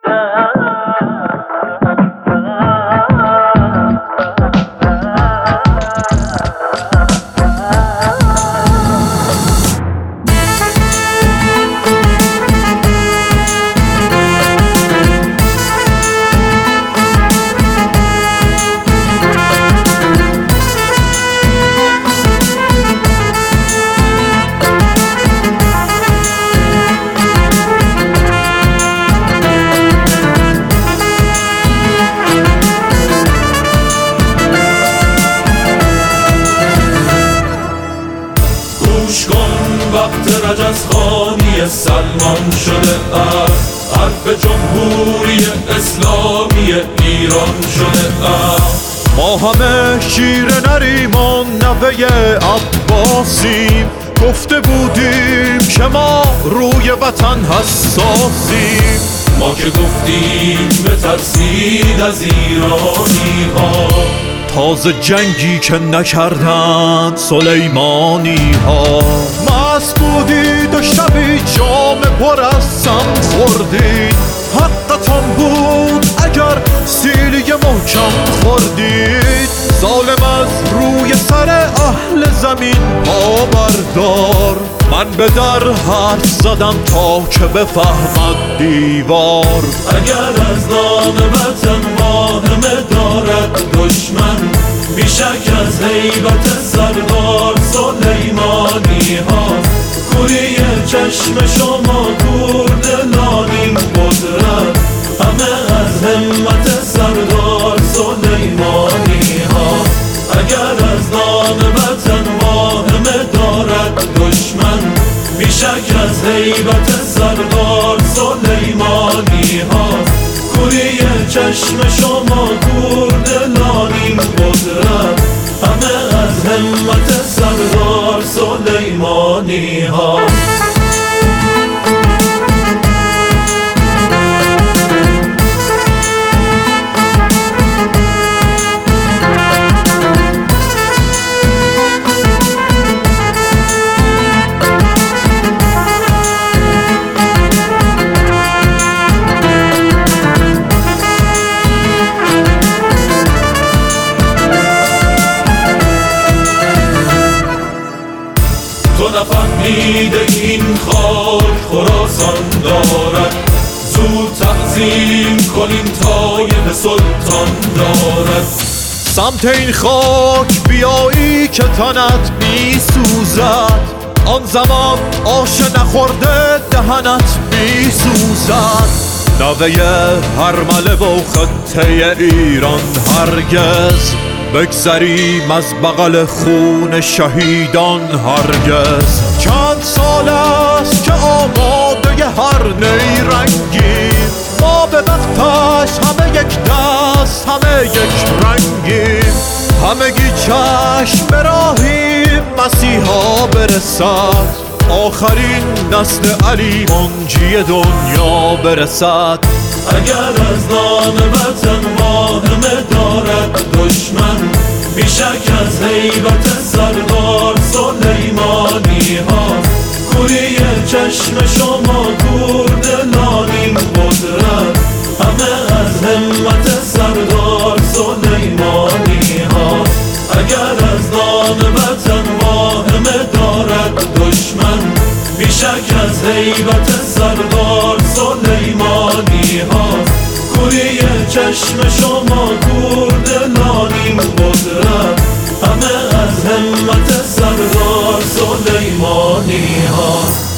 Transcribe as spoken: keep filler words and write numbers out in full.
وقت رجزخانی سلمان شده است، حرف جمهوری اسلامی ایران شده است. ما همه شیر نریم و نوه عباسیم، گفته بودیم که ما روی وطن حساسیم. ما که گفتیم بترسید از ایرانی ها، تازه جنگی که نکردند سلیمانی ها. مست بودید و شبی جام پر از سم خوردید، حقتان بود اگر سیلی محکم خوردید. ظالم از روی سر اهل زمین پا بردار، من به در حرف زدم تا که بفهمد دیوار. اگر از نام وطن واهمه دارد دشمن، بیشک از هیبت سردار سلیمانی ها. کوری چشم شما کوردلان این قدرت، همه از همت سردار سلیمانی ها. اگر از نام وطن واهمه دارد دشمن، بیشک از هیبت سردار سلیمانی ها. کوری چشم شما کوردلان این قدرت، همه از همت سردار سلیمانی ها. تو نفهمیده این خاک خراسان دارد، زود تعظیم کنیم طایب سلطان دارد. سمت این خاک بیایی که تنت می سوزد، آن زمان آش نخورده دهنت می سوزد. نوه هرمله و خطه ایران هرگز، بگذریم از بغل خون شهیدان هرگز. چند سال است که آماده هر نیرنگیم، ما به وقتش همه یک دست همه یک رنگیم. همگی چشم براهیم مسیحا برسد، آخرین نسل علی منجی دنیا برسد. اگر از نام وطن واهمه دارد دشمن، بیشک از هیبت سردار سلیمانی ها. کوری چشم شما کوردلان این قدرت، همه از همت سردار سلیمانی ها. اگر از نام وطن واهمه دارد دشمن، بیشک از هیبت سردار سلیمانی ها. کوری چشم شما کوردلان این قدرت، همه از همت سردار سلیمانی ها.